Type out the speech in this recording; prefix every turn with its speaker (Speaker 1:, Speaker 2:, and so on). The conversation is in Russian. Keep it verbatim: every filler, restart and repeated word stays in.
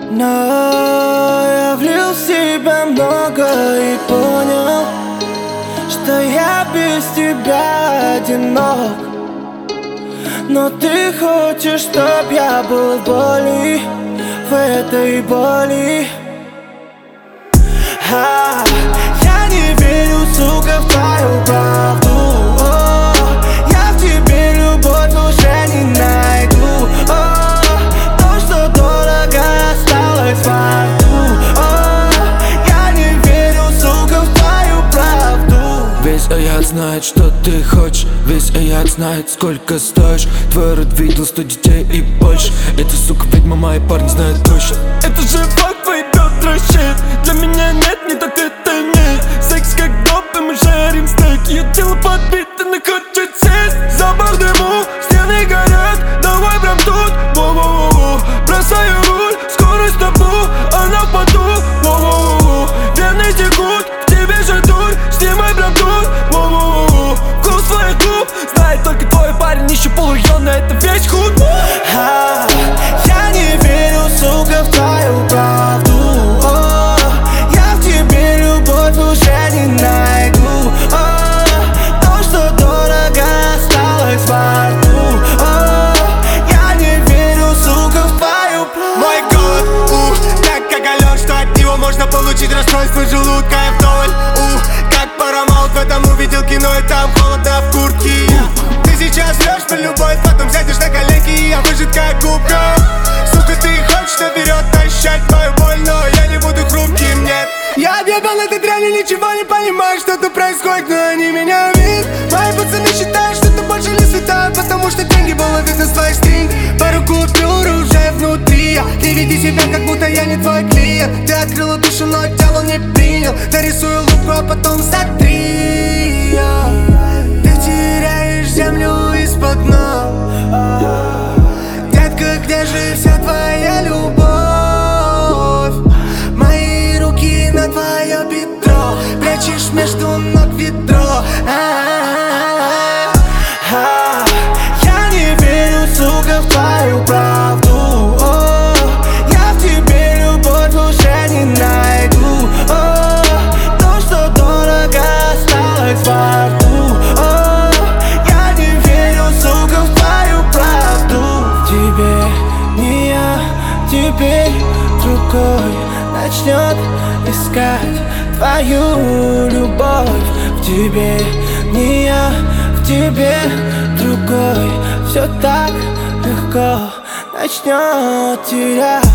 Speaker 1: Но я влил в себя много и понял, что я без тебя одинок. Но ты хочешь, чтоб я был в боли, в этой боли. а, Я не верю, сука, в твою правду. О, я в тебе любовь уже не найду. О, то, что дорого, осталось во рту. О, я не верю, сука, в твою правду.
Speaker 2: Весь аят знает, что ты хочешь. Весь аят знает, сколько стоишь. Твой род видел сто детей и больше. Эта сука ведьма, мои парни знают точно. Это же факт, твои бедра щит. Для меня нет, не так это нет. Секс как доп, и мы жарим стейк. Ее тело подбито, она хочет сесть. Запах дыму, стены горят. Давай прям тут, воу-воу-воу. Бросаю руль, скорость табу. Она в поту, воу-воу-воу. Вены текут, в тебе же дурь. Снимай прям тут, воу-воу-воу. Вкус твоих губ знает только твой парень. Еще полуённый, это весь худ.
Speaker 1: а, Я не верю, сука, в твою правду. О, я в тебе любовь уже не найду. О, то, что дорого, осталось во рту. О, я не верю, сука, в твою правду.
Speaker 3: Мой голод, ух, так оголен, что от него можно получить расстройство желудка. Я вдоль, ух, как Paramount в этом увидел кино, и там холодно в куртке. Ты сейчас врешь про любовь, потом сядешь на коленки, и я выжат как губка. Сука, ты хочешь наперед тащать твою боль, но я не буду хрупким, нет. Я объебал этой дряни, ничего не понимаю, что-то происходит, но они меня видят. Мои пацаны считают, что ты больше не святая, потому что деньги было видно с твоих стринг. Пару купюр уже внутри. Ты веди себя, как будто я не твой клиент. Ты открыла душу, но тело не принял. Нарисую луку, а потом сотри. Ты теряешь землю из-под ног. Детка, где же вся твоя любовь? Мои руки на твое бедро, прячешь между ног ведро.
Speaker 1: а, Я не верю, сука, в твою правду. О, я в тебе любовь уже не найду. О, то, что дорого, осталось во рту. О, я не верю, сука, в твою правду. В тебе не я, теперь другой начнет искать твою любовь. В тебе не я, в тебе другой. Все так легко начнет терять.